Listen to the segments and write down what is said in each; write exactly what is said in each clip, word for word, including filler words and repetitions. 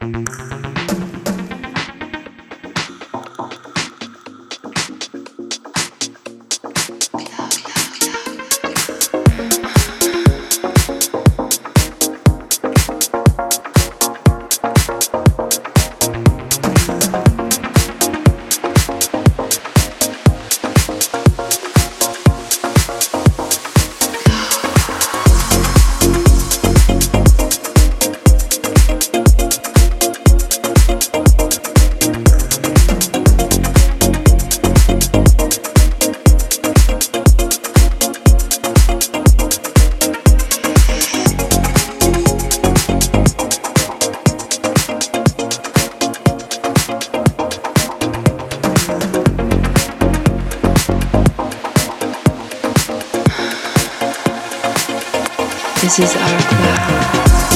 This is our cloud.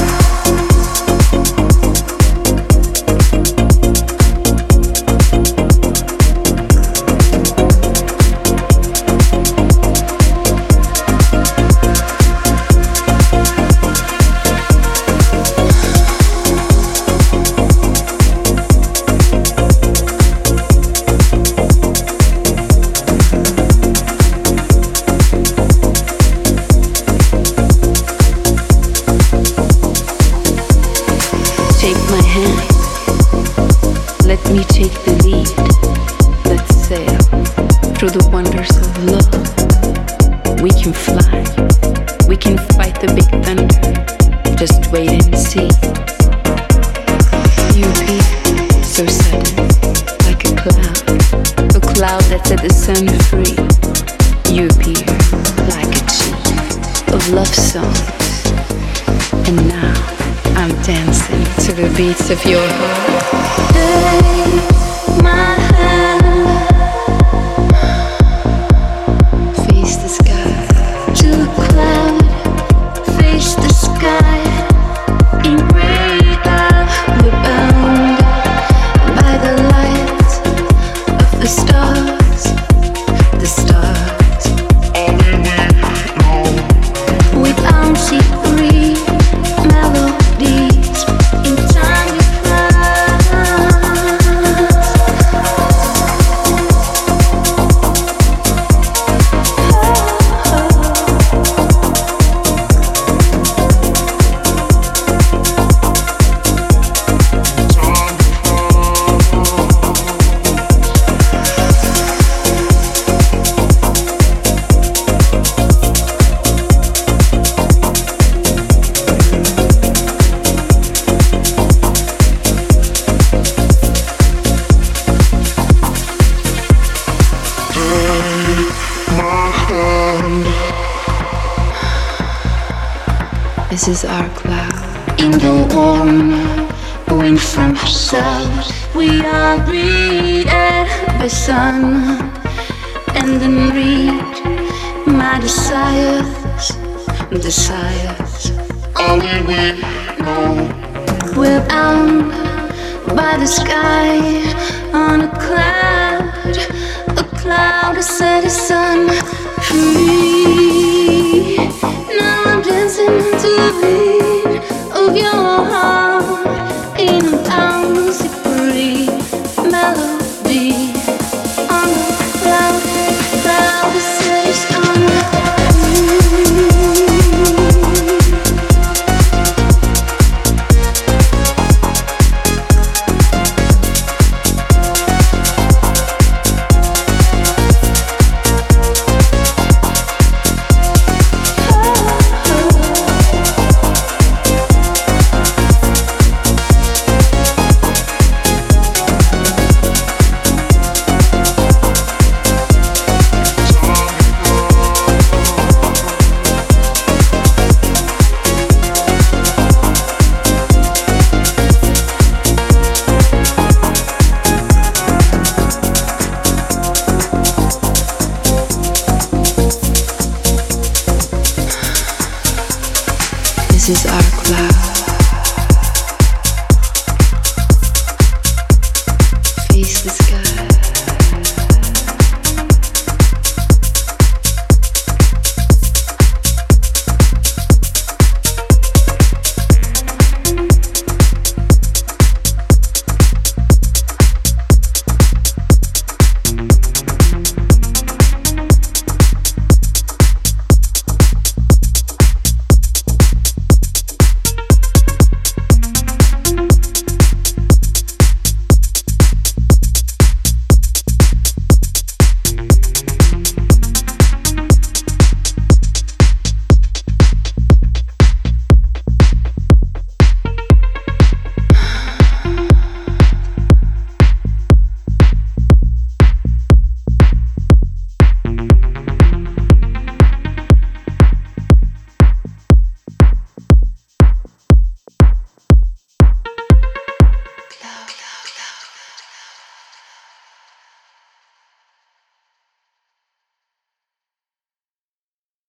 Through the wonders of love, we can fly, we can fight the big thunder, just wait and see. You appear so sudden, like a cloud, a cloud that set the sun free. You appear like a chief of love songs, and now I'm dancing to the beats of your heart. Take my hand. This is our cloud. In the warm wind from the south, we are breathed by sun, and then read my desires, desires. Only we know. We're bound by the sky on a cloud, a cloud that set the sun free. Now I'm dancing to the beat of your heart in a bouncy free melody on a cloud, cloud that set the sun This is our cloud.